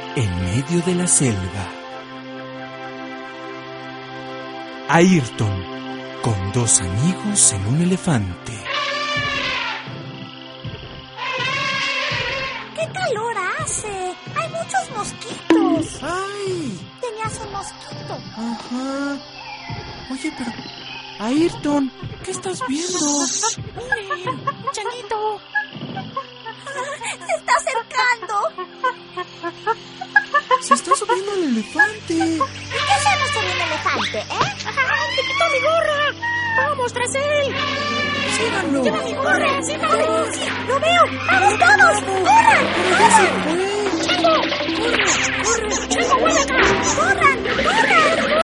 en medio de la selva. Ayrton, con dos amigos en un elefante. ¡Qué calor hace! ¡Hay muchos mosquitos! ¡Ay! Tenías un mosquito. Ajá. Oye, pero... Ayrton, ¿qué estás viendo? ¡Miren! ¡Changuito! ¡Se está acercando! Se está subiendo el elefante. ¿Y qué hacemos con un elefante, ¡Te quitó mi gorra! ¡Vamos tras él! ¡Síganlo! ¡Lleva mi gorra! ¡Síganlo! ¡Sí! ¡Lo veo! ¡Vamos todos! ¡Corran! ¡Pero ya se fue! ¡Chango! ¡Corre! ¡Chango, vuelve acá! ¡Corran! ¡Corran!